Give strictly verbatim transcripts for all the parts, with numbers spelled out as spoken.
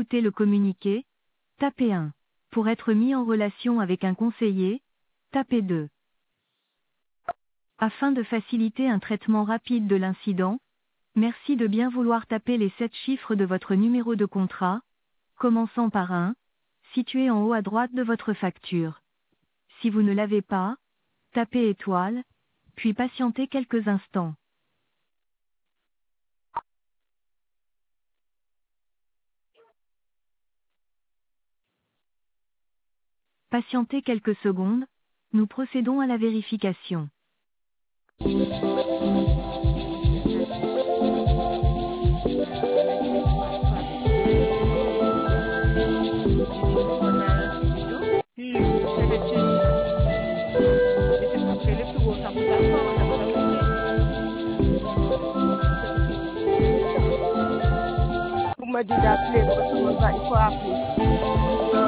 consulter le communiqué, tapez un. Pour être mis en relation avec un conseiller, tapez deux. Afin de faciliter un traitement rapide de l'incident, merci de bien vouloir taper les sept chiffres de votre numéro de contrat, commençant par un, situé en haut à droite de votre facture. Si vous ne l'avez pas, tapez étoile, puis patientez quelques instants. Patientez quelques secondes, nous procédons à la vérification. Vous me dites d'appeler, parce que moi, il faut appeler.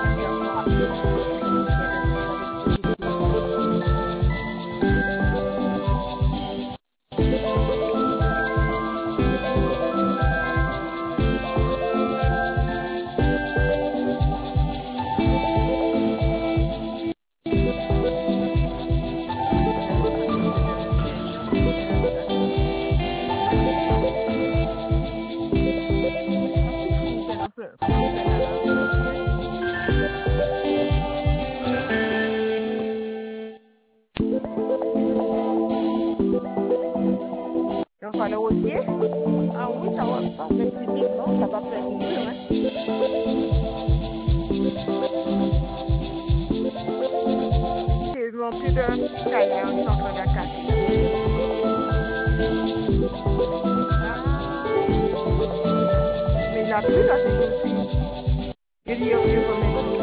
Donc, on a aussi, ah oui, ça va pas faire public, non, ça va faire public, hein. C'est non plus de ça y est, on est en train d'attaquer. Mais il a plu là, c'est gentil. Il dit, ok, je remets tout.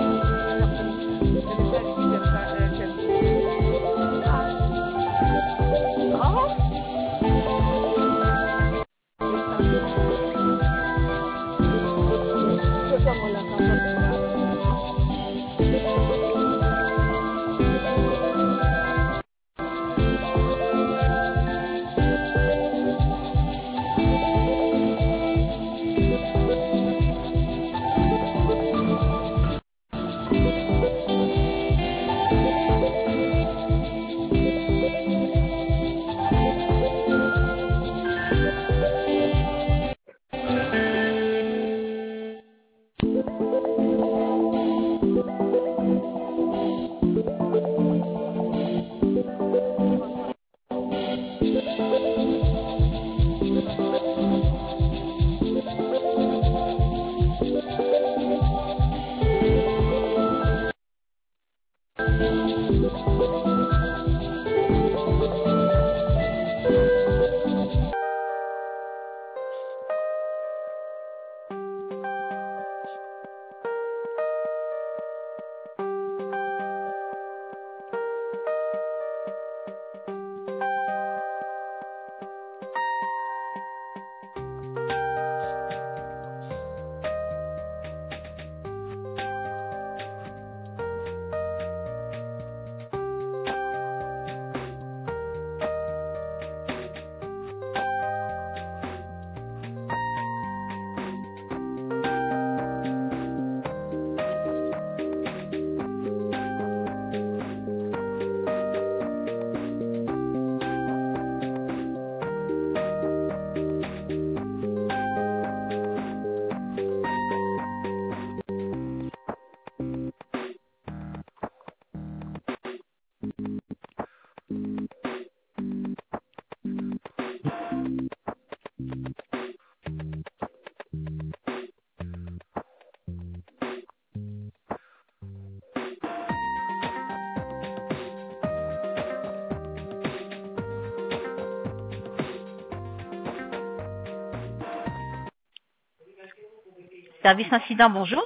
Service incident, bonjour.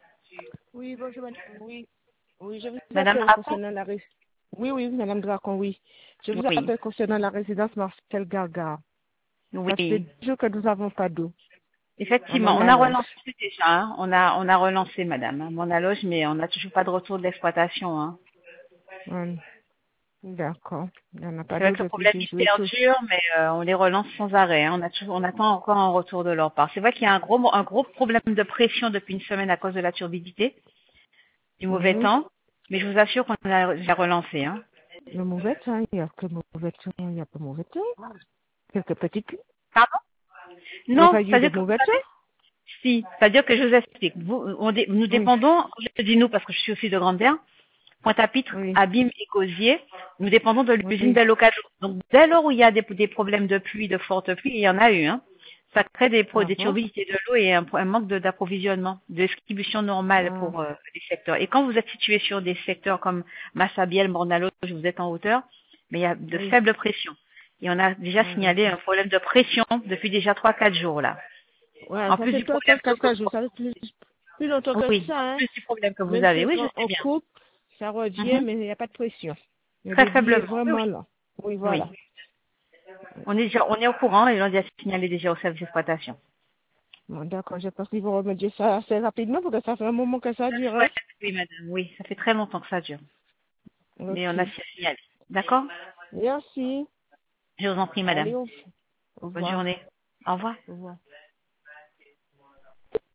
Oui, bonjour, madame. Oui, oui, je vous Madame appelle Dracon. concernant la résidence. Oui, oui, madame Dracon, oui. Je vous Oui, appelle concernant la résidence Marcel Gargare. Ça fait oui. deux jours que nous n'avons pas d'eau à Effectivement, on a Monaloge. relancé déjà. Hein. On a, on a relancé, madame, à mon loge, mais on n'a toujours pas de retour de l'exploitation. Hein. Hum. D'accord. Il n'y en a pas C'est vrai que d'autres le depuis problème que il je vais tous. perdure, mais euh, on les relance sans arrêt. Hein. On, a toujours, on attend encore un retour de leur part. C'est vrai qu'il y a un gros, un gros problème de pression depuis une semaine à cause de la turbidité, du mauvais Oui. temps, mais je vous assure qu'on a déjà relancé. Hein. Le mauvais temps, il n'y a que mauvais temps, il n'y a pas mauvais temps. Quelques petits coups. Pardon? Il n'y a Non, pas eu de c'est-à-dire que vous mauvais temps. savez, si, c'est-à-dire que je vous explique. Vous, on dé- nous Oui. dépendons, je dis nous parce que je suis aussi de Grande-Terre, Pointe-à-Pitre, Oui. Abîme et Gosier, nous dépendons de l'usine Oui. d'Alocado. Donc dès lors où il y a des, des problèmes de pluie, de forte pluie, il y en a eu, hein, ça crée des, pro- Ah des bon? turbidités de l'eau et un, un manque de- d'approvisionnement, de distribution normale Ah. pour euh, les secteurs. Et quand vous êtes situé sur des secteurs comme Massabielle, Mornalo, vous êtes en hauteur, mais il y a de Oui. faibles pressions. Et on a déjà Ah, signalé d'accord. un problème de pression depuis déjà trois quatre jours là. Ouais, En ça plus fait du trois, problème quatre, que quatre, vous, quatre jours. Ça fait plus, plus longtemps que oui, ça, en hein. plus du problème que vous Même avez, si oui, je quand sais on bien. coupe, ça revient, Mhm. mais il n'y a pas de pression. Le Très débit est faiblement, oui, vraiment oui. là. Oui, Oui. voilà. On est déjà, on est au courant et on a déjà signalé déjà au service d'exploitation. Bon, d'accord, je pense qu'ils vont remédier ça assez rapidement parce que ça fait un moment que ça dure, hein. Ouais, oui, madame, oui, ça fait très longtemps que ça dure. Mais on Ok. a signalé. D'accord? Merci. Je vous en prie, madame. Allez, au, au Bonne revoir. journée. Au revoir. Au revoir.